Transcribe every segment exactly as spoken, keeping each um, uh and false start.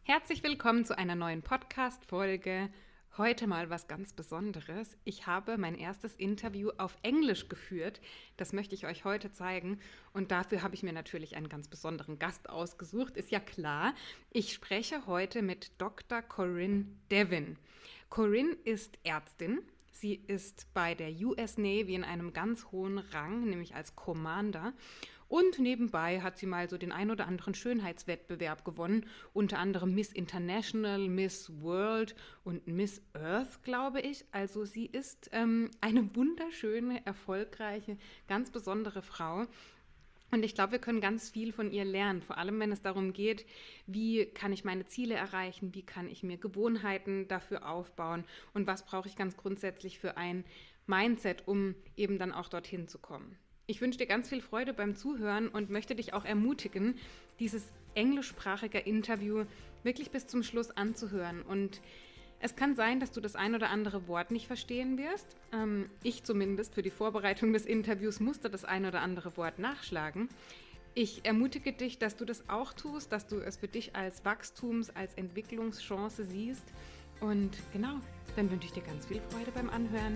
Herzlich willkommen zu einer neuen Podcast-Folge. Heute mal was ganz Besonderes. Ich habe mein erstes Interview auf Englisch geführt. Das möchte ich euch heute zeigen. Und dafür habe ich mir natürlich einen ganz besonderen Gast ausgesucht. Ist ja klar. Ich spreche heute mit Doktor Corinne Devin. Corinne ist Ärztin. Sie ist bei der U S Navy in einem ganz hohen Rang, nämlich als Commander. Und nebenbei hat sie mal so den ein oder anderen Schönheitswettbewerb gewonnen, unter anderem Miss International, Miss World und Miss Earth, glaube ich. Also sie ist ähm, eine wunderschöne, erfolgreiche, ganz besondere Frau. Und ich glaube, wir können ganz viel von ihr lernen, vor allem wenn es darum geht, wie kann ich meine Ziele erreichen, wie kann ich mir Gewohnheiten dafür aufbauen und was brauche ich ganz grundsätzlich für ein Mindset, um eben dann auch dorthin zu kommen. Ich wünsche dir ganz viel Freude beim Zuhören und möchte dich auch ermutigen, dieses englischsprachige Interview wirklich bis zum Schluss anzuhören. Und es kann sein, dass du das ein oder andere Wort nicht verstehen wirst. Ähm, ich zumindest für die Vorbereitung des Interviews musste das ein oder andere Wort nachschlagen. Ich ermutige dich, dass du das auch tust, dass du es für dich als Wachstums-, als Entwicklungschance siehst. Und genau, dann wünsche ich dir ganz viel Freude beim Anhören.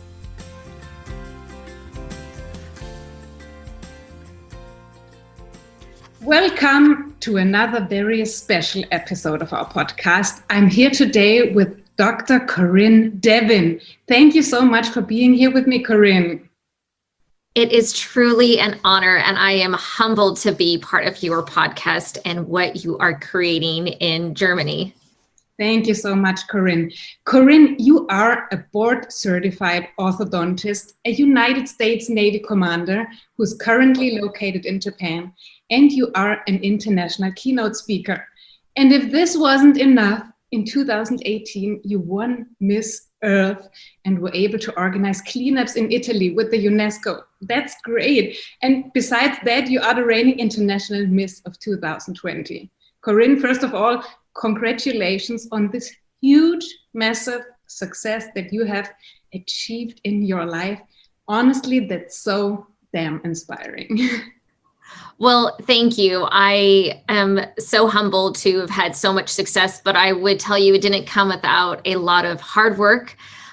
Welcome to another very special episode of our podcast. I'm here today with Doctor Corinne Devin. Thank you so much for being here with me, Corinne. It is truly an honor, and I am humbled to be part of your podcast and what you are creating in Germany. Thank you so much, Corinne. Corinne, you are a board-certified orthodontist, a United States Navy commander who's currently located in Japan, and you are an international keynote speaker. And if this wasn't enough, in two thousand eighteen, you won Miss Earth and were able to organize cleanups in Italy with the UNESCO. That's great. And besides that, you are the reigning international Miss of two thousand twenty. Corinne, first of all, congratulations on this huge, massive success that you have achieved in your life. Honestly, that's so damn inspiring. Well, thank you. I am so humbled to have had so much success, but I would tell you it didn't come without a lot of hard work,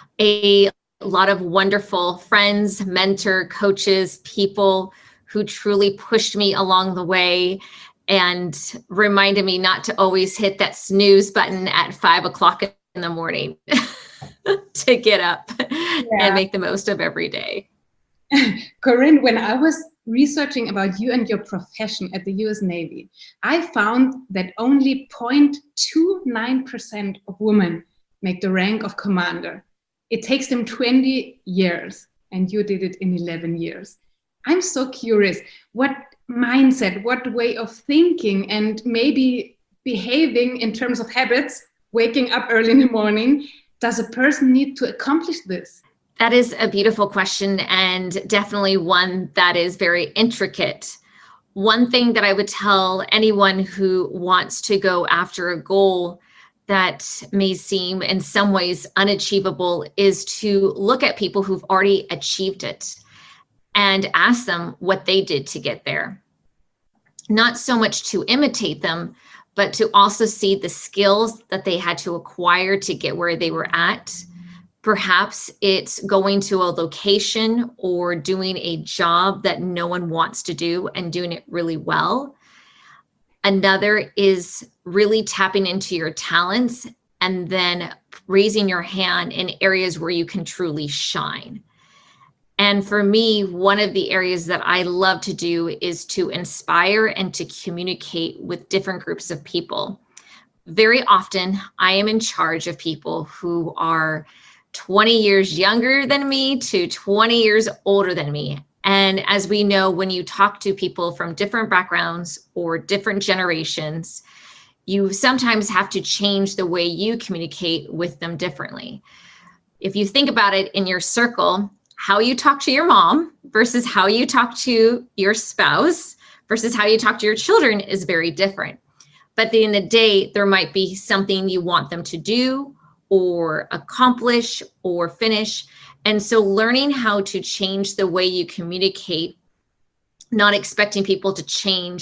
a lot of wonderful friends, mentor, coaches, people who truly pushed me along the way and reminded me not to always hit that snooze button at five o'clock in the morning to get up yeah. and make the most of every day. Corinne, when I was researching about you and your profession at the U S Navy, I found that only zero point two nine percent of women make the rank of commander. It takes them twenty years, and you did it in eleven years. I'm so curious, what mindset, what way of thinking and maybe behaving in terms of habits, waking up early in the morning, does a person need to accomplish this? That is a beautiful question, and definitely one that is very intricate. One thing that I would tell anyone who wants to go after a goal that may seem in some ways unachievable is to look at people who've already achieved it and ask them what they did to get there. Not so much to imitate them, but to also see the skills that they had to acquire to get where they were at. Perhaps it's going to a location or doing a job that no one wants to do and doing it really well. Another is really tapping into your talents and then raising your hand in areas where you can truly shine. And for me, one of the areas that I love to do is to inspire and to communicate with different groups of people. Very often, I am in charge of people who are twenty years younger than me to twenty years older than me. And as we know, when you talk to people from different backgrounds or different generations, you sometimes have to change the way you communicate with them differently. If you think about it in your circle, how you talk to your mom versus how you talk to your spouse versus how you talk to your children is very different. But at the end of the day, there might be something you want them to do or accomplish or finish. And so learning how to change the way you communicate, not expecting people to change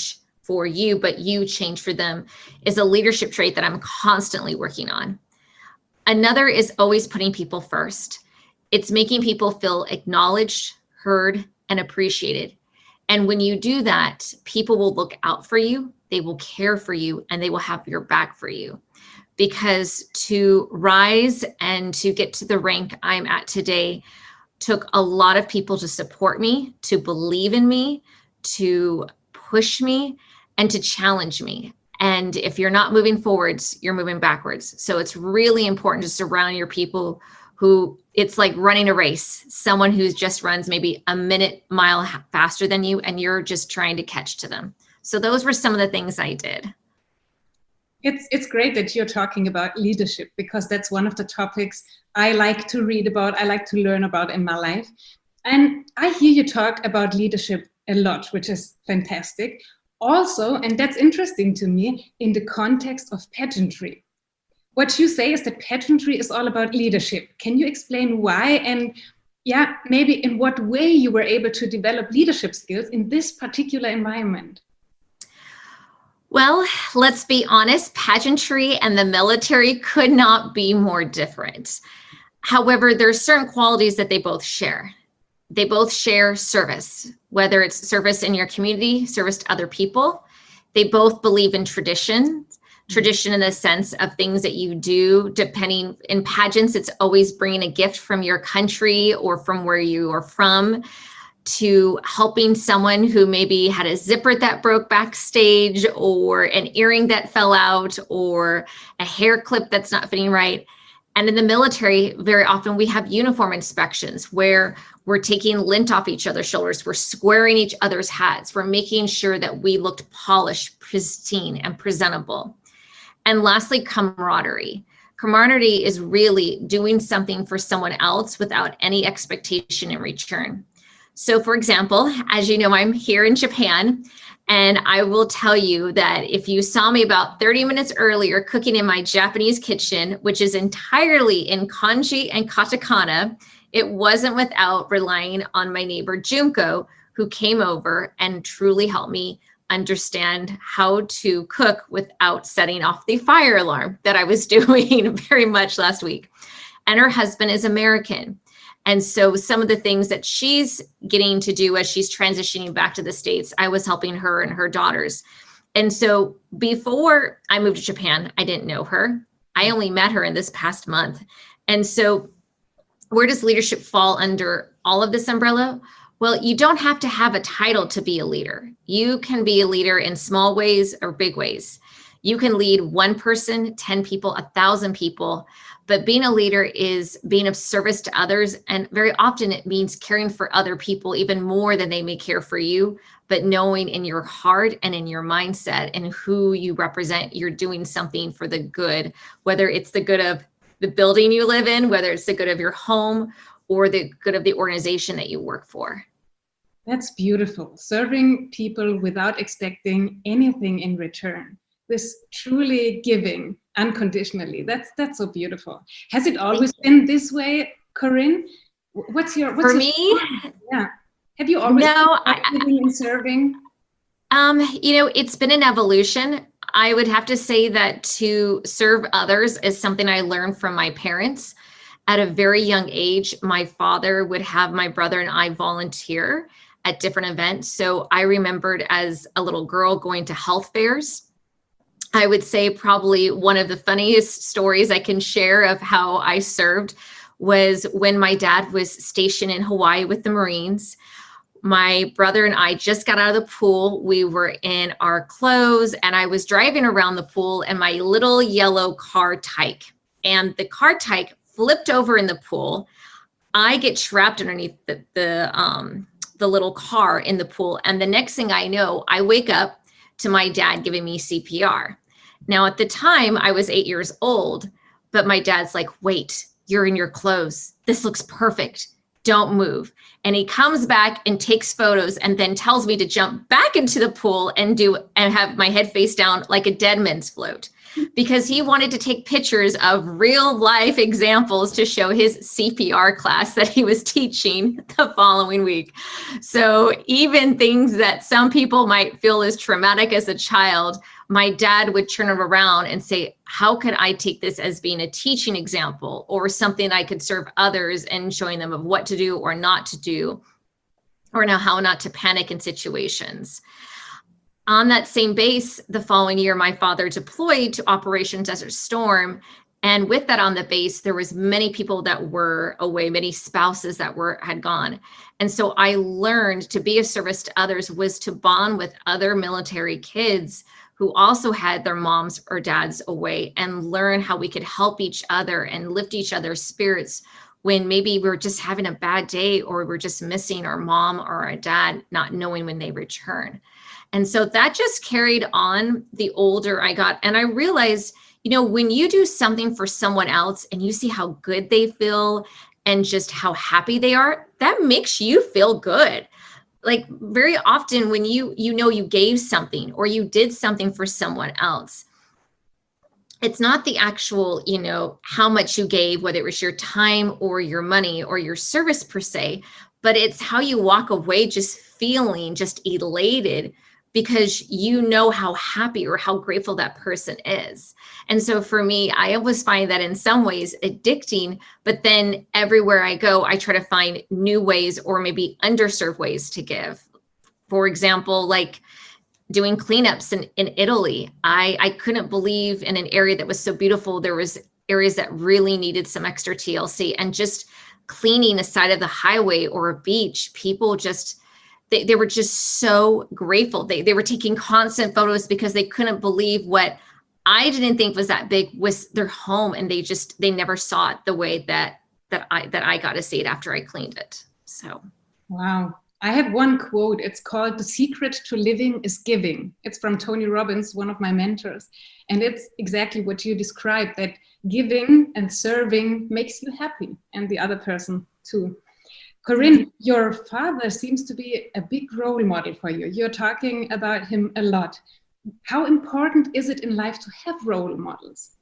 for you, but you change for them, is a leadership trait that I'm constantly working on. Another is always putting people first. It's making people feel acknowledged, heard, and appreciated. And when you do that, people will look out for you, they will care for you, and they will have your back for you. Because to rise and to get to the rank I'm at today took a lot of people to support me, to believe in me, to push me, and to challenge me. And if you're not moving forwards, you're moving backwards. So it's really important to surround your people who, it's like running a race, someone who just runs maybe a minute mile faster than you, and you're just trying to catch to them. So those were some of the things I did. It's, it's great that you're talking about leadership, because that's one of the topics I like to read about, I like to learn about in my life. And I hear you talk about leadership a lot, which is fantastic. Also, and that's interesting to me, in the context of pageantry. What you say is that pageantry is all about leadership. Can you explain why, and yeah, maybe in what way you were able to develop leadership skills in this particular environment? Well, let's be honest, pageantry and the military could not be more different. However, there are certain qualities that they both share. They both share service, whether it's service in your community, service to other people. They both believe in tradition, tradition in the sense of things that you do, depending in pageants, it's always bringing a gift from your country or from where you are from, to helping someone who maybe had a zipper that broke backstage, or an earring that fell out, or a hair clip that's not fitting right. And in the military, very often we have uniform inspections where we're taking lint off each other's shoulders, we're squaring each other's hats, we're making sure that we looked polished, pristine, and presentable. And lastly, camaraderie. Camaraderie is really doing something for someone else without any expectation in return. So for example, as you know, I'm here in Japan, and I will tell you that if you saw me about thirty minutes earlier cooking in my Japanese kitchen, which is entirely in kanji and katakana, it wasn't without relying on my neighbor Junko, who came over and truly helped me understand how to cook without setting off the fire alarm that I was doing very much last week. And her husband is American. And so some of the things that she's getting to do as she's transitioning back to the States, I was helping her and her daughters. And so before I moved to Japan, I didn't know her. I only met her in this past month. And so where does leadership fall under all of this umbrella? Well, you don't have to have a title to be a leader. You can be a leader in small ways or big ways. You can lead one person, ten people, a thousand people. But being a leader is being of service to others. And very often it means caring for other people even more than they may care for you, but knowing in your heart and in your mindset and who you represent, you're doing something for the good, whether it's the good of the building you live in, whether it's the good of your home, or the good of the organization that you work for. That's beautiful. Serving people without expecting anything in return. This truly giving unconditionally. That's that's so beautiful. Has it always been this way, Corinne? What's your what's for your me? story? Yeah. Have you always no, been giving and serving? Um, you know, it's been an evolution. I would have to say that to serve others is something I learned from my parents. At a very young age, my father would have my brother and I volunteer at different events. So I remembered as a little girl going to health fairs. I would say probably one of the funniest stories I can share of how I served was when my dad was stationed in Hawaii with the Marines. My brother and I just got out of the pool. We were in our clothes and I was driving around the pool in my little yellow car tyke, and the car tyke flipped over in the pool. I get trapped underneath the, the, um, the little car in the pool. And the next thing I know, I wake up to my dad giving me C P R. Now, at the time, I was eight years old, but my dad's like, wait, you're in your clothes. This looks perfect. don't move. And he comes back and takes photos and then tells me to jump back into the pool and do and have my head face down like a dead man's float, because he wanted to take pictures of real life examples to show his C P R class that he was teaching the following week. So even things that some people might feel as traumatic as a child, my dad would turn it around and say, how could I take this as being a teaching example or something I could serve others and showing them of what to do or not to do, or now how not to panic in situations. On that same base, the following year, my father deployed to Operation Desert Storm. And with that on the base, there was many people that were away, many spouses that were had gone. And so I learned to be of service to others was to bond with other military kids who also had their moms or dads away, and learn how we could help each other and lift each other's spirits when maybe we we're just having a bad day, or we're just missing our mom or our dad, not knowing when they return. And so that just carried on the older I got. And I realized, you know, when you do something for someone else and you see how good they feel and just how happy they are, that makes you feel good. Like very often when you, you know, you gave something or you did something for someone else, it's not the actual, you know, how much you gave, whether it was your time or your money or your service per se, but it's how you walk away just feeling just elated because you know how happy or how grateful that person is. And so for me, I always find that in some ways addicting, but then everywhere I go, I try to find new ways or maybe underserved ways to give. For example, like doing cleanups in, in Italy. I, I couldn't believe in an area that was so beautiful, there was areas that really needed some extra T L C, and just cleaning a side of the highway or a beach, people just, They, they were just so grateful. They, they were taking constant photos because they couldn't believe what I didn't think was that big was their home. And they just, they never saw it the way that, that I, that I got to see it after I cleaned it. So. Wow. I have one quote. It's called "The Secret to Living is Giving." It's from Tony Robbins, one of my mentors. And it's exactly what you described, that giving and serving makes you happy, and the other person too. Corinne, your father seems to be a big role model for you. You're talking about him a lot. How important is it in life to have role models?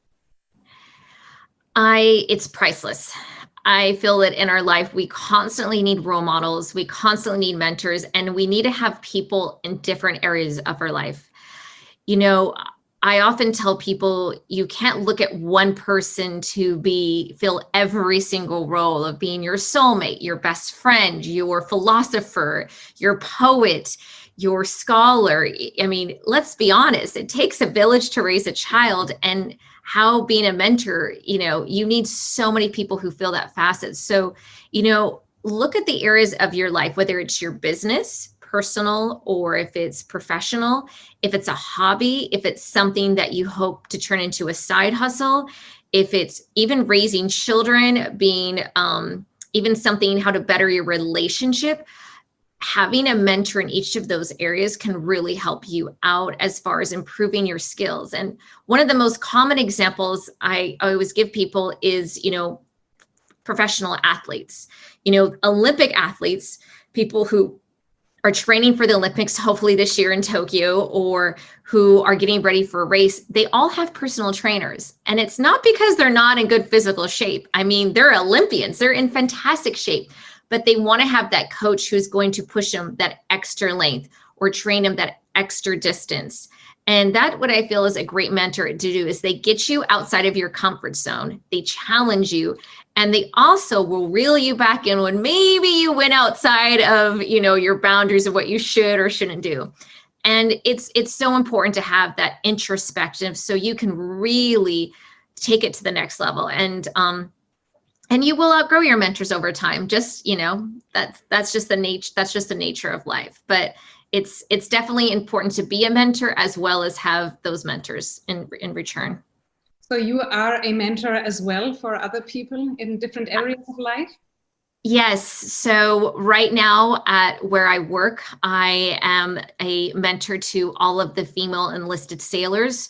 I, it's priceless. I feel that in our life, we constantly need role models. We constantly need mentors, and we need to have people in different areas of our life. You know, I often tell people you can't look at one person to be fill every single role of being your soulmate, your best friend, your philosopher, your poet, your scholar. I mean, let's be honest, it takes a village to raise a child, and how being a mentor, you know, you need so many people who fill that facet. So, you know, look at the areas of your life, whether it's your business, personal, or if it's professional, if it's a hobby, if it's something that you hope to turn into a side hustle, if it's even raising children, being um, even something, how to better your relationship, having a mentor in each of those areas can really help you out as far as improving your skills. And one of the most common examples I, I always give people is, you know, professional athletes, you know, Olympic athletes, people who are training for the Olympics, hopefully this year in Tokyo, or who are getting ready for a race, they all have personal trainers. And it's not because they're not in good physical shape. I mean, they're Olympians, they're in fantastic shape, but they want to have that coach who's going to push them that extra length or train them that extra distance. And that what I feel is a great mentor to do is they get you outside of your comfort zone. They challenge you, and they also will reel you back in when maybe you went outside of, you know, your boundaries of what you should or shouldn't do. And it's it's so important to have that introspective so you can really take it to the next level. And um and you will outgrow your mentors over time. Just, you know, that's that's just the nature that's just the nature of life. But it's it's definitely important to be a mentor as well as have those mentors in in return. So you are a mentor as well for other people in different areas of life? Yes. So right now at where I work, I am a mentor to all of the female enlisted sailors.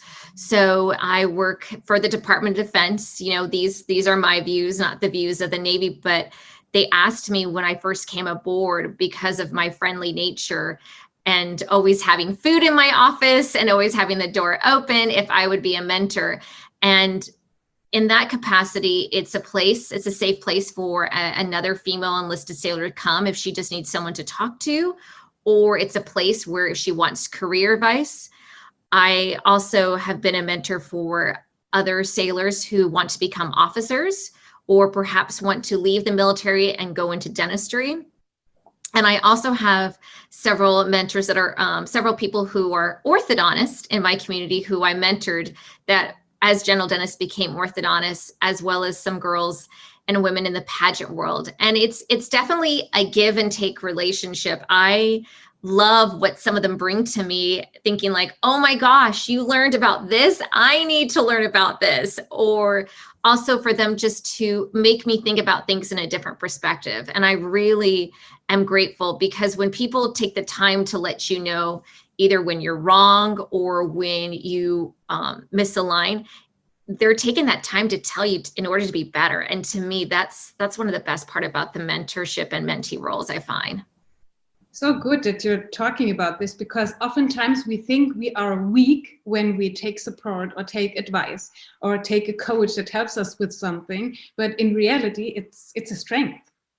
So I work for the Department of Defense. You know, these these are my views, not the views of the Navy, but they asked me when I first came aboard, because of my friendly nature and always having food in my office and always having the door open, if I would be a mentor. And in that capacity, it's a place, it's a safe place for a, another female enlisted sailor to come if she just needs someone to talk to, or it's a place where if she wants career advice. I also have been a mentor for other sailors who want to become officers, or perhaps want to leave the military and go into dentistry. And I also have several mentors that are, um, several people who are orthodontists in my community who I mentored that as general dentists became orthodontists, as well as some girls and women in the pageant world. And it's it's definitely a give and take relationship. I love what some of them bring to me, thinking like, oh my gosh, you learned about this, I need to learn about this. Or also for them just to make me think about things in a different perspective. And I really am grateful, because when people take the time to let you know either when you're wrong or when you um, misalign, they're taking that time to tell you in order to be better. And to me, that's that's one of the best part about the mentorship and mentee roles, I find. So good that you're talking about this, because oftentimes we think we are weak when we take support or take advice or take a coach that helps us with something. But in reality, it's it's a strength.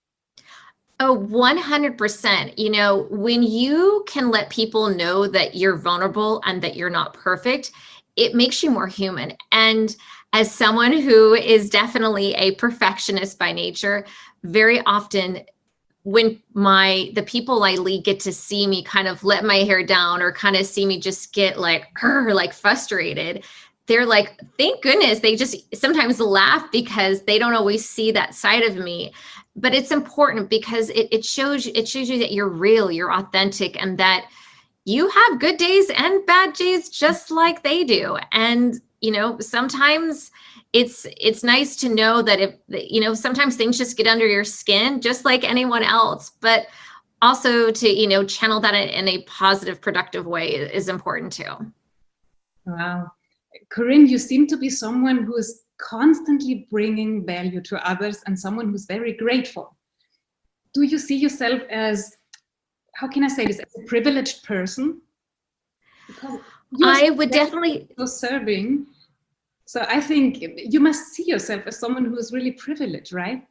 Oh, one hundred percent. You know, when you can let people know that you're vulnerable and that you're not perfect, it makes you more human. And as someone who is definitely a perfectionist by nature, very often when my the people I lead get to see me kind of let my hair down or kind of see me just get like like frustrated, they're like, thank goodness. They just sometimes laugh because they don't always see that side of me. But it's important because it, it shows it shows you that you're real, you're authentic, and that you have good days and bad days just like they do. And, you know, sometimes it's it's nice to know that if, you know, sometimes things just get under your skin just like anyone else, but also to, you know, channel that in a positive, productive way is important too. Wow. Corinne, you seem to be someone who is constantly bringing value to others and someone who's very grateful. Do you see yourself as, how can I say this, as a privileged person? Because I would definitely serving. So I think you must see yourself as someone who is really privileged, right?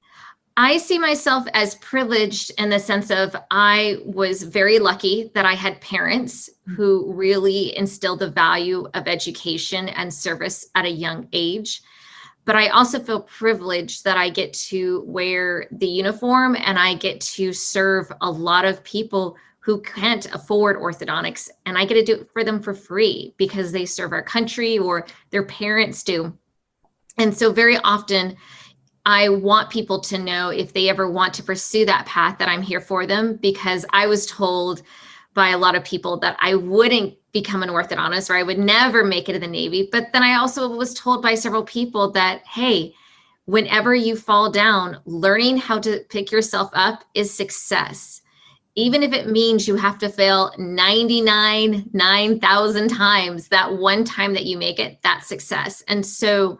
I see myself as privileged in the sense of I was very lucky that I had parents who really instilled the value of education and service at a young age. But I also feel privileged that I get to wear the uniform and I get to serve a lot of people who can't afford orthodontics, and I get to do it for them for free because they serve our country or their parents do. And so very often I want people to know if they ever want to pursue that path that I'm here for them, because I was told by a lot of people that I wouldn't become an orthodontist or I would never make it in the Navy. But then I also was told by several people that, hey, whenever you fall down, learning how to pick yourself up is success. Even if it means you have to fail ninety-nine, nine thousand times, that one time that you make it, that's success. And so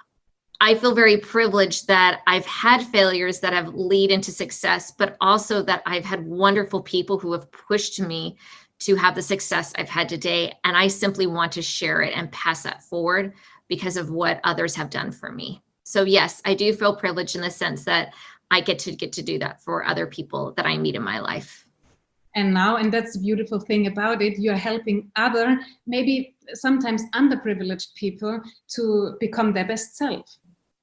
I feel very privileged that I've had failures that have led into success, but also that I've had wonderful people who have pushed me to have the success I've had today. And I simply want to share it and pass that forward because of what others have done for me. So yes, I do feel privileged in the sense that I get to get to do that for other people that I meet in my life. And now, and that's the beautiful thing about it, you're helping other, maybe sometimes underprivileged people to become their best self.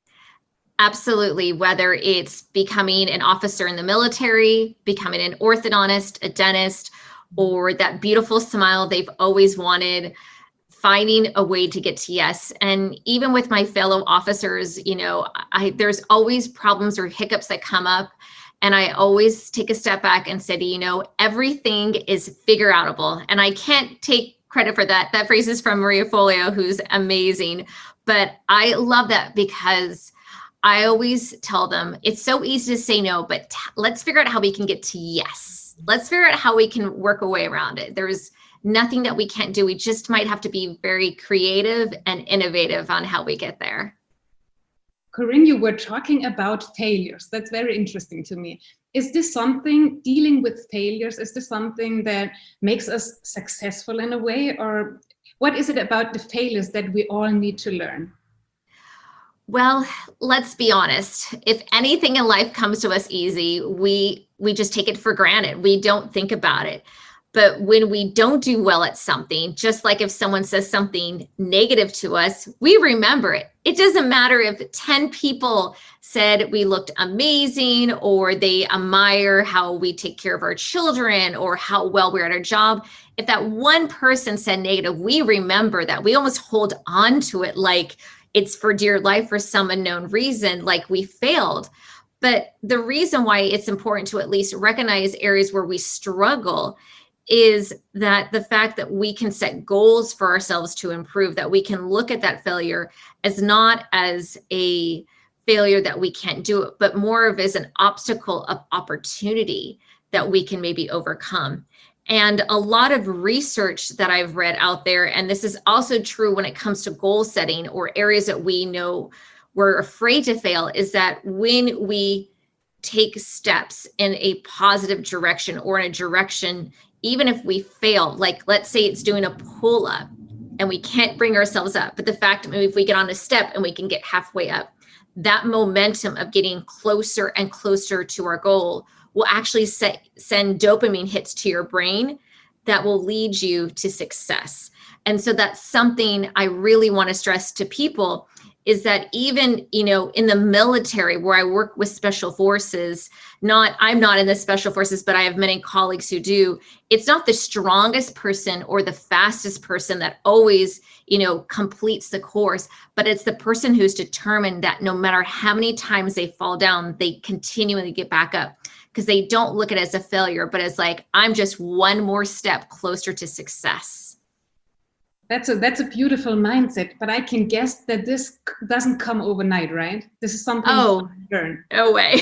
Absolutely. Whether it's becoming an officer in the military, becoming an orthodontist, a dentist, or that beautiful smile they've always wanted, finding a way to get to yes. And even with my fellow officers, you know, I, there's always problems or hiccups that come up. And I always take a step back and say, you know, everything is figure outable. And I can't take credit for that. That phrase is from Maria Folio, who's amazing. But I love that because I always tell them it's so easy to say no, but t- let's figure out how we can get to yes. Let's figure out how we can work a way around it. There's nothing that we can't do. We just might have to be very creative and innovative on how we get there. Corinne, you were talking about failures. That's very interesting to me. Is this something, dealing with failures, is this something that makes us successful in a way? Or what is it about the failures that we all need to learn? Well, let's be honest. If anything in life comes to us easy, we we just take it for granted. We don't think about it. But when we don't do well at something, just like if someone says something negative to us, we remember it. It doesn't matter if ten people said we looked amazing, or they admire how we take care of our children, or how well we're at our job. If that one person said negative, we remember that. We almost hold on to it like it's for dear life for some unknown reason, like we failed. But the reason why it's important to at least recognize areas where we struggle is that the fact that we can set goals for ourselves to improve, that we can look at that failure as not as a failure that we can't do it, but more of as an obstacle of opportunity that we can maybe overcome. And a lot of research that I've read out there, and this is also true when it comes to goal setting or areas that we know we're afraid to fail, is that when we take steps in a positive direction or in a direction, even if we fail, like let's say it's doing a pull up and we can't bring ourselves up, but the fact that maybe if we get on a step and we can get halfway up, that momentum of getting closer and closer to our goal will actually set, send dopamine hits to your brain that will lead you to success. And so that's something I really want to stress to people, is that even, you know, in the military where I work with special forces, not, I'm not in the special forces, but I have many colleagues who do, it's not the strongest person or the fastest person that always, you know, completes the course, but it's the person who's determined that no matter how many times they fall down, they continually get back up, because they don't look at it as a failure, but as like, I'm just one more step closer to success. That's a that's a beautiful mindset, but I can guess that this doesn't come overnight, right? This is something oh, you learn. No way.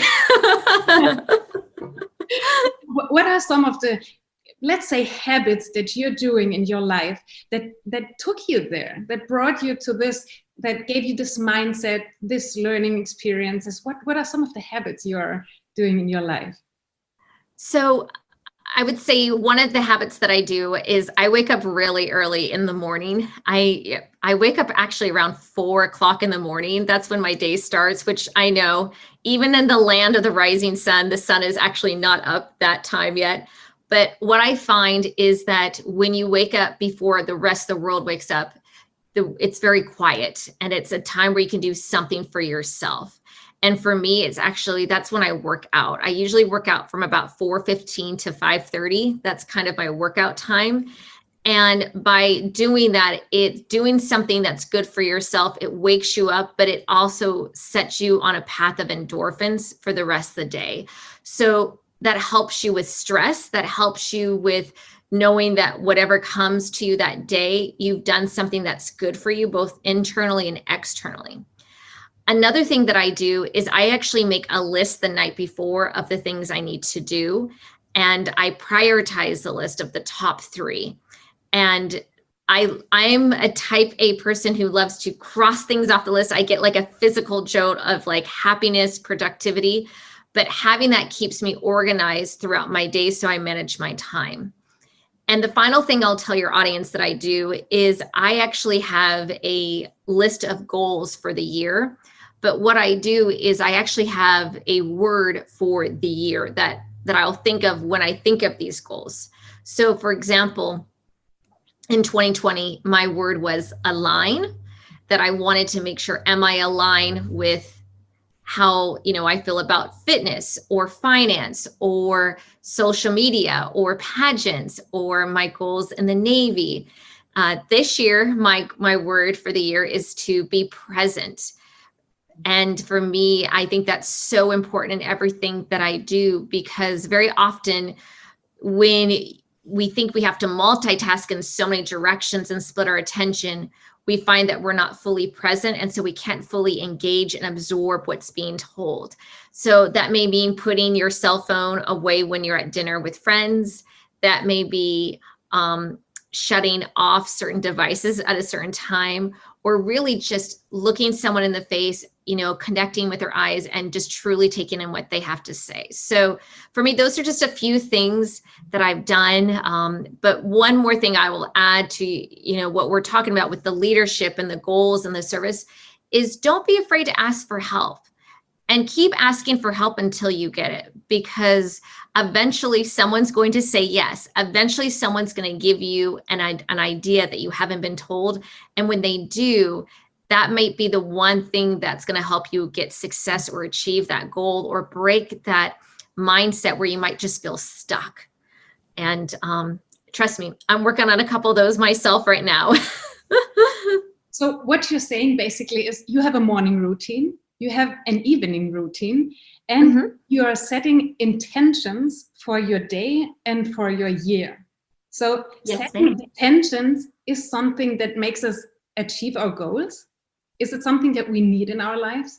What are some of the, let's say, habits that you're doing in your life that that took you there, that brought you to this, that gave you this mindset, this learning experiences? What what are some of the habits you are doing in your life? So I would say one of the habits that I do is I wake up really early in the morning. I I wake up actually around four o'clock in the morning. That's when my day starts, which I know even in the land of the rising sun, the sun is actually not up that time yet. But what I find is that when you wake up before the rest of the world wakes up, the, it's very quiet, and it's a time where you can do something for yourself. And for me, it's actually, that's when I work out. I usually work out from about four fifteen to five thirty. That's kind of my workout time. And by doing that, it's doing something that's good for yourself. It wakes you up, but it also sets you on a path of endorphins for the rest of the day. So that helps you with stress, that helps you with knowing that whatever comes to you that day, you've done something that's good for you, both internally and externally. Another thing that I do is I actually make a list the night before of the things I need to do, and I prioritize the list of the top three. And I, I'm a type A person who loves to cross things off the list. I get like a physical jolt of like happiness, productivity, but having that keeps me organized throughout my day so I manage my time. And the final thing I'll tell your audience that I do is I actually have a list of goals for the year. But what I do is I actually have a word for the year that, that I'll think of when I think of these goals. So for example, in twenty twenty, my word was align, that I wanted to make sure, am I aligned with how, you know, I feel about fitness or finance or social media or pageants or my goals in the Navy. Uh, this year, my, my word for the year is to be present. And for me, I think that's so important in everything that I do, because very often when we think we have to multitask in so many directions and split our attention, we find that we're not fully present. And so we can't fully engage and absorb what's being told. So that may mean putting your cell phone away when you're at dinner with friends. That may be um, shutting off certain devices at a certain time, or really just looking someone in the face, you know, connecting with their eyes and just truly taking in what they have to say. So for me, those are just a few things that I've done. Um, but one more thing I will add to, you know, what we're talking about with the leadership and the goals and the service is don't be afraid to ask for help. And keep asking for help until you get it, because eventually someone's going to say yes. Eventually someone's going to give you an, an idea that you haven't been told. And when they do, that might be the one thing that's going to help you get success or achieve that goal or break that mindset where you might just feel stuck. And um, trust me, I'm working on a couple of those myself right now. So what you're saying basically is you have a morning routine, you have an evening routine, and mm-hmm. you are setting intentions for your day and for your year. So yes, setting ma'am. intentions is something that makes us achieve our goals. Is it something that we need in our lives?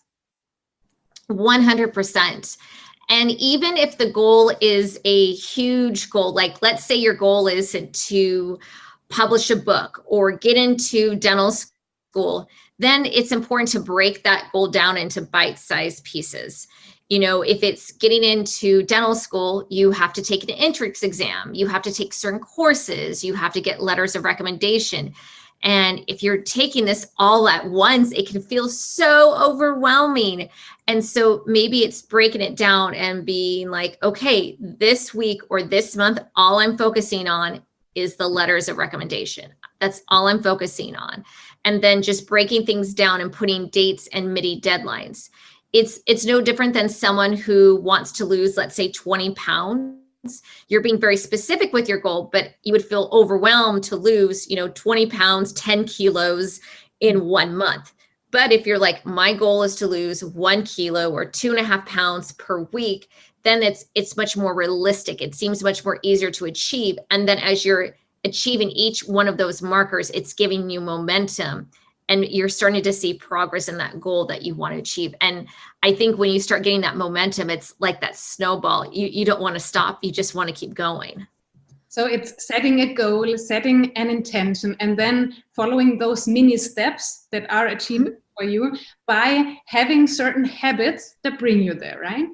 one hundred percent. And even if the goal is a huge goal, like let's say your goal is to publish a book or get into dental school, then it's important to break that goal down into bite-sized pieces. You know, if it's getting into dental school, you have to take an entrance exam, you have to take certain courses, you have to get letters of recommendation. And if you're taking this all at once, it can feel so overwhelming. And so maybe it's breaking it down and being like, okay, this week or this month, all I'm focusing on is the letters of recommendation. That's all I'm focusing on. And then just breaking things down and putting dates and M I D I deadlines. It's, it's no different than someone who wants to lose, let's say twenty pounds. You're being very specific with your goal, but you would feel overwhelmed to lose, you know, twenty pounds, ten kilos in one month. But if you're like, my goal is to lose one kilo or two and a half pounds per week, then it's, it's much more realistic. It seems much more easier to achieve. And then as you're achieving each one of those markers, it's giving you momentum and you're starting to see progress in that goal that you want to achieve. And I think when you start getting that momentum, it's like that snowball. You, you don't want to stop. You just want to keep going. So it's setting a goal, setting an intention, and then following those mini steps that are achievable mm-hmm. for you by having certain habits that bring you there, right?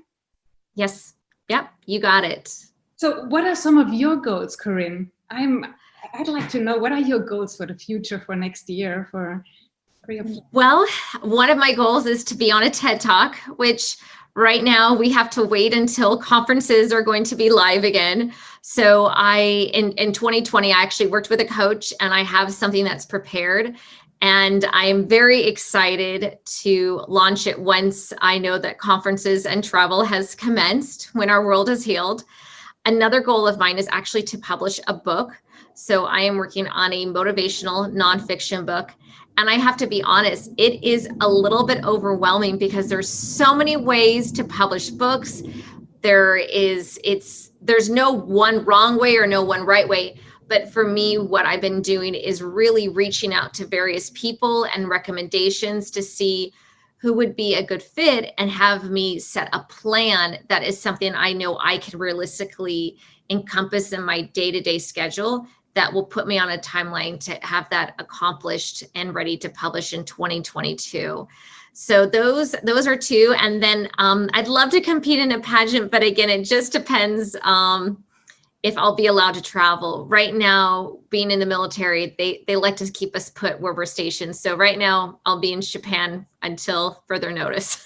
Yes. Yep. You got it. So what are some of your goals, Corinne? I'm, I'd like to know, what are your goals for the future, for next year, for, for your... Well, one of my goals is to be on a TED Talk, which right now we have to wait until conferences are going to be live again. So I, in, in twenty twenty, I actually worked with a coach and I have something that's prepared. And I'm very excited to launch it once I know that conferences and travel has commenced, when our world is healed. Another goal of mine is actually to publish a book. So I am working on a motivational nonfiction book. And I have to be honest, it is a little bit overwhelming because there's so many ways to publish books. There is, it's, there's no one wrong way or no one right way. But for me, what I've been doing is really reaching out to various people and recommendations to see who would be a good fit and have me set a plan that is something I know I can realistically encompass in my day-to-day schedule that will put me on a timeline to have that accomplished and ready to publish in twenty twenty-two. So those those are two. And then um, I'd love to compete in a pageant, but again, it just depends um, if I'll be allowed to travel. Right now, being in the military, they, they like to keep us put where we're stationed. So right now I'll be in Japan until further notice.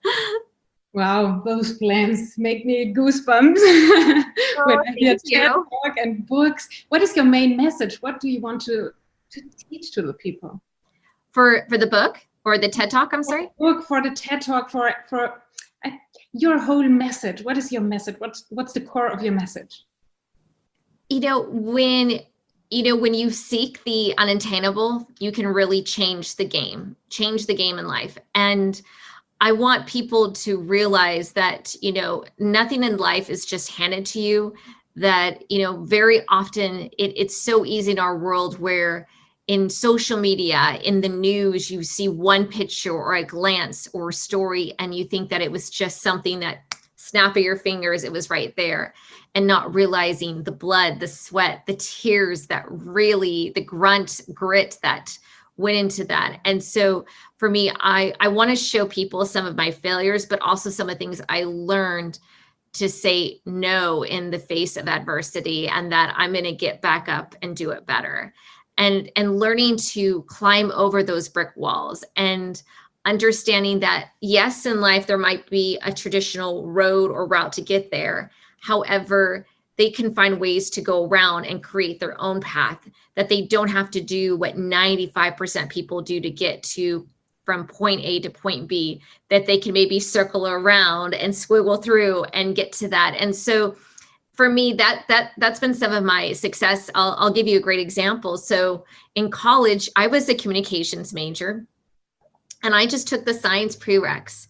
Wow, those plans make me goosebumps. Oh, when I hear TED Talk and books. What is your main message? What do you want to, to teach to the people? For for the book or the TED Talk, I'm sorry? For the book, for the TED Talk, for, for uh, your whole message. What is your message? What's, what's the core of your message? You know, when you know, when you seek the unattainable, you can really change the game, change the game in life. And I want people to realize that, you know, nothing in life is just handed to you, that, you know, very often it, it's so easy in our world where in social media, in the news, you see one picture or a glance or a story, and you think that it was just something that snap of your fingers, it was right there, and not realizing the blood, the sweat, the tears that really, the grunt grit that went into that. And so for me, I, I want to show people some of my failures, but also some of the things I learned to say no in the face of adversity, and that I'm going to get back up and do it better. And, and learning to climb over those brick walls, and understanding that yes, in life, there might be a traditional road or route to get there. However, they can find ways to go around and create their own path, that they don't have to do what ninety-five percent people do to get to from point A to point B, that they can maybe circle around and squiggle through and get to that. And so for me, that that that's been some of my success. I'll, I'll give you a great example. So in college, I was a communications major, and I just took the science prereqs,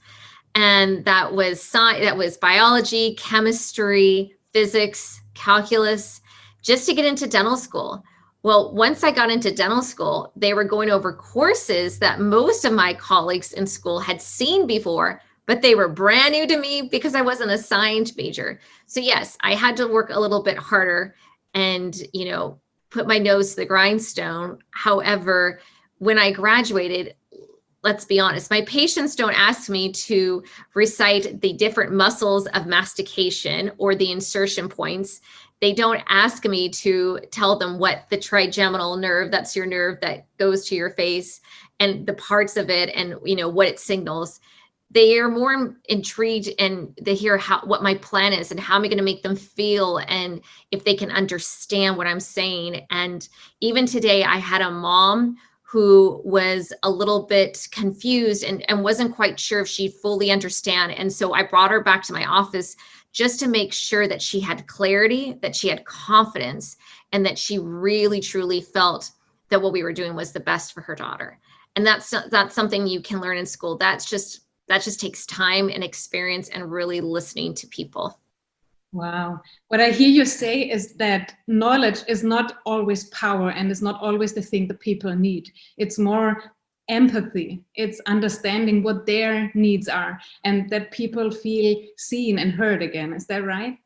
and that was sci- that was biology, chemistry, physics, calculus, just to get into dental school. Well, once I got into dental school, they were going over courses that most of my colleagues in school had seen before, but they were brand new to me because I wasn't a science major. So yes, I had to work a little bit harder and, you know, put my nose to the grindstone. However, when I graduated, let's be honest, my patients don't ask me to recite the different muscles of mastication or the insertion points. They don't ask me to tell them what the trigeminal nerve, that's your nerve that goes to your face, and the parts of it, and you know what it signals. They are more intrigued, and they hear how what my plan is and how am I going to make them feel, and if they can understand what I'm saying. And even today, I had a mom who was a little bit confused and, and wasn't quite sure if she'd fully understand. And so I brought her back to my office just to make sure that she had clarity, that she had confidence, and that she really, truly felt that what we were doing was the best for her daughter. And that's that's something you can learn in school. That's just, that just takes time and experience and really listening to people. Wow. What I hear you say is that knowledge is not always power, and is not always the thing that people need. It's more empathy. It's understanding what their needs are, and that people feel seen and heard again. Is that right?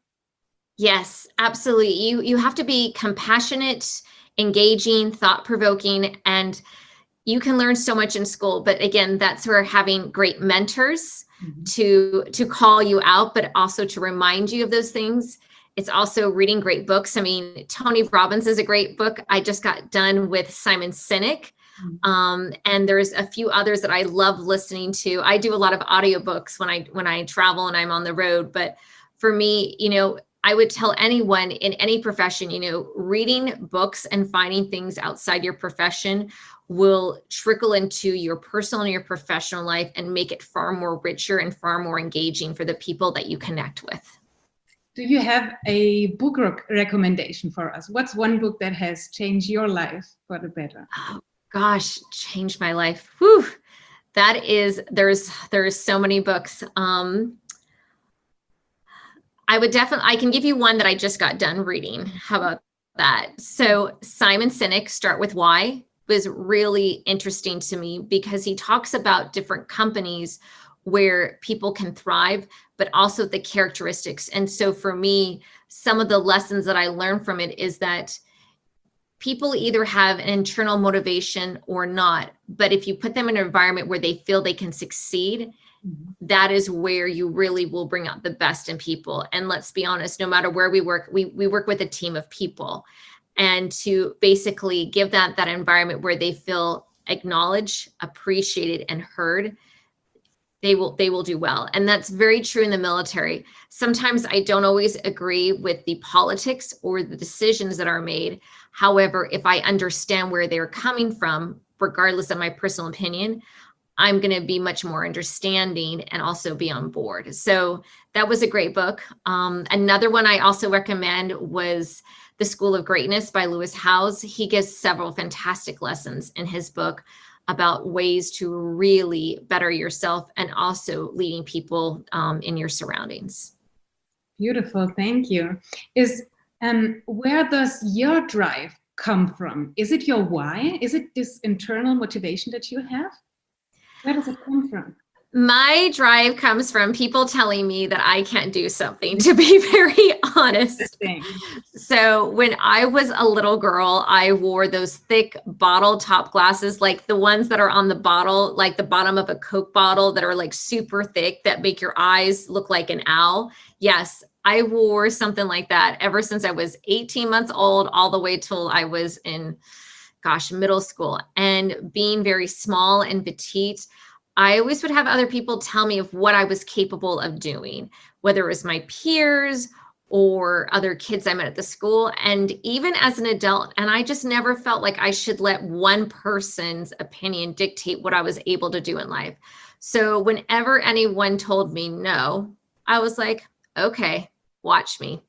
Yes, absolutely. You, you have to be compassionate, engaging, thought-provoking, and you can learn so much in school. But again, that's where having great mentors Mm-hmm. to to call you out, but also to remind you of those things. It's also reading great books. I mean, Tony Robbins is a great book. I just got done with Simon Sinek. Mm-hmm. Um, and there's a few others that I love listening to. I do a lot of audiobooks when I when I travel and I'm on the road. But for me, you know, I would tell anyone in any profession, you know, reading books and finding things outside your profession will trickle into your personal and your professional life and make it far more richer and far more engaging for the people that you connect with. Do you have a book rec- recommendation for us? What's one book that has changed your life for the better? Oh, gosh, changed my life. Whew. That is, there's, there's so many books. Um, I would definitely, I can give you one that I just got done reading. How about that? So Simon Sinek, Start With Why, was really interesting to me because he talks about different companies where people can thrive, but also the characteristics. And so for me, some of the lessons that I learned from it is that people either have an internal motivation or not, but if you put them in an environment where they feel they can succeed, mm-hmm. that is where you really will bring out the best in people. And let's be honest, no matter where we work, we, we work with a team of people. And to basically give that that environment where they feel acknowledged, appreciated, and heard, they will they will do well. And that's very true in the military. Sometimes I don't always agree with the politics or the decisions that are made. However, if I understand where they're coming from, regardless of my personal opinion, I'm going to be much more understanding and also be on board. So that was a great book. Um, another one I also recommend was The School of Greatness by Lewis Howes. He gives several fantastic lessons in his book about ways to really better yourself and also leading people um, in your surroundings. Beautiful, thank you. Is um, where does your drive come from? Is it your why? Is it this internal motivation that you have? Where does it come from? My drive comes from people telling me that I can't do something, to be very honest. So when I was a little girl, I wore those thick bottle top glasses, like the ones that are on the bottle, like the bottom of a Coke bottle that are like super thick that make your eyes look like an owl. Yes, I wore something like that ever since I was eighteen months old, all the way till I was in, gosh, middle school. And being very small and petite, I always would have other people tell me of what I was capable of doing, whether it was my peers or other kids I met at the school, and even as an adult. And I just never felt like I should let one person's opinion dictate what I was able to do in life. So whenever anyone told me no, I was like, okay, watch me.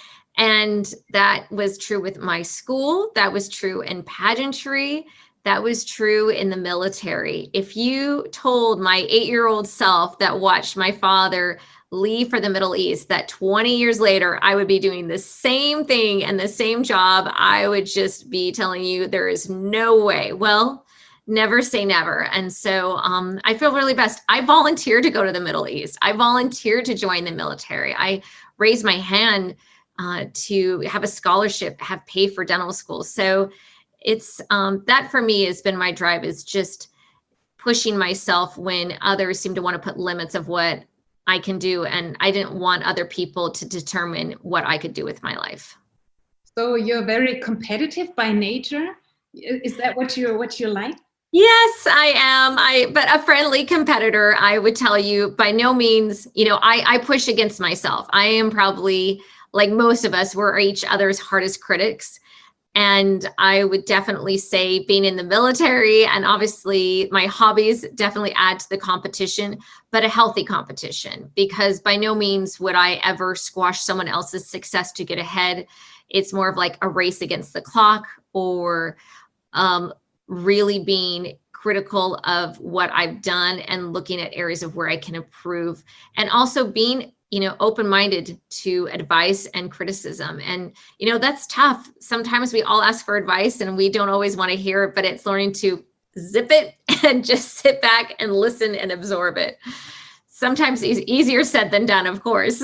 And that was true with my school. That was true in pageantry. That was true in the military. If you told my eight-year-old self that watched my father leave for the Middle East, that twenty years later, I would be doing the same thing and the same job, I would just be telling you there is no way. Well, never say never. And so um, I feel really blessed. I volunteered to go to the Middle East. I volunteered to join the military. I raised my hand uh, to have a scholarship, have paid for dental school. So it's um, that for me has been my drive, is just pushing myself when others seem to want to put limits of what I can do. And I didn't want other people to determine what I could do with my life. So you're very competitive by nature. Is that what you what you like? Yes, I am. I but a friendly competitor, I would tell you. By no means, you know, I, I push against myself. I am probably, like most of us, we're each other's hardest critics. And I would definitely say being in the military and obviously my hobbies definitely add to the competition, but a healthy competition, because by no means would I ever squash someone else's success to get ahead. It's more of like a race against the clock, or um, really being critical of what I've done and looking at areas of where I can improve, and also being, you know, open-minded to advice and criticism. And, you know, that's tough. Sometimes we all ask for advice and we don't always want to hear it, but it's learning to zip it and just sit back and listen and absorb it. Sometimes it's easier said than done, of course.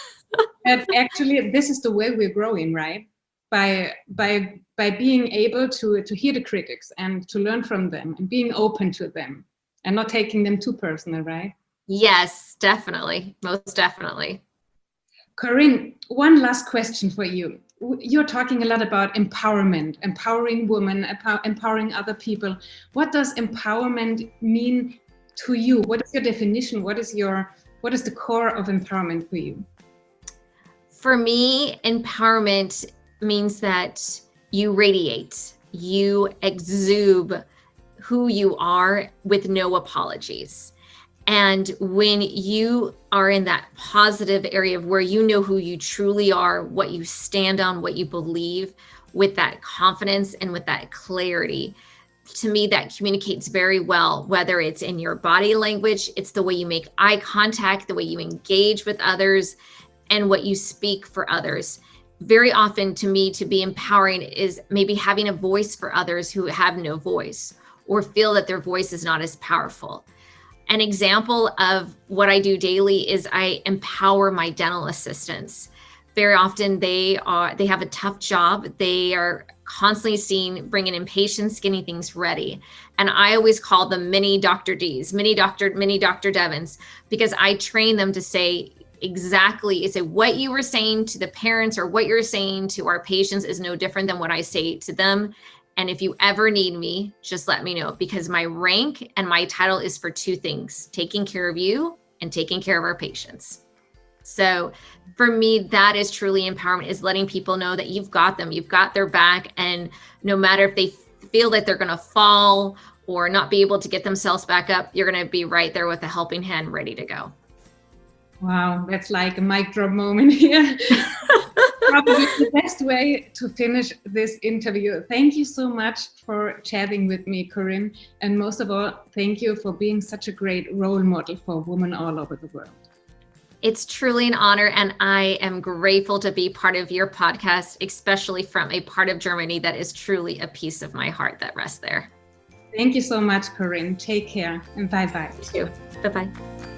But actually, this is the way we're growing, right? By, by, by being able to, to hear the critics and to learn from them and being open to them and not taking them too personal, right? Yes, definitely. Most definitely. Corinne, one last question for you. You're talking a lot about empowerment, empowering women, empowering other people. What does empowerment mean to you? What is your definition? What is your, what is the core of empowerment for you? For me, empowerment means that you radiate, you exude who you are with no apologies. And when you are in that positive area of where you know who you truly are, what you stand on, what you believe, with that confidence and with that clarity, to me, that communicates very well, whether it's in your body language, it's the way you make eye contact, the way you engage with others, and what you speak for others. Very often, to me, to be empowering is maybe having a voice for others who have no voice or feel that their voice is not as powerful. An example of what I do daily is I empower my dental assistants. Very often they are, they have a tough job. They are constantly seeing, bringing in patients, getting things ready. And I always call them mini Doctor D's, mini Doctor, mini Doctor Devons, because I train them to say exactly, say what you were saying to the parents or what you're saying to our patients is no different than what I say to them. And if you ever need me, just let me know, because my rank and my title is for two things: taking care of you and taking care of our patients. So for me, that is truly empowerment, is letting people know that you've got them, you've got their back. And no matter if they feel that they're going to fall or not be able to get themselves back up, you're going to be right there with a helping hand ready to go. Wow, that's like a mic drop moment here. Probably the best way to finish this interview. Thank you so much for chatting with me, Corinne. And most of all, thank you for being such a great role model for women all over the world. It's truly an honor, and I am grateful to be part of your podcast, especially from a part of Germany that is truly a piece of my heart that rests there. Thank you so much, Corinne. Take care and bye-bye. You too. Bye-bye.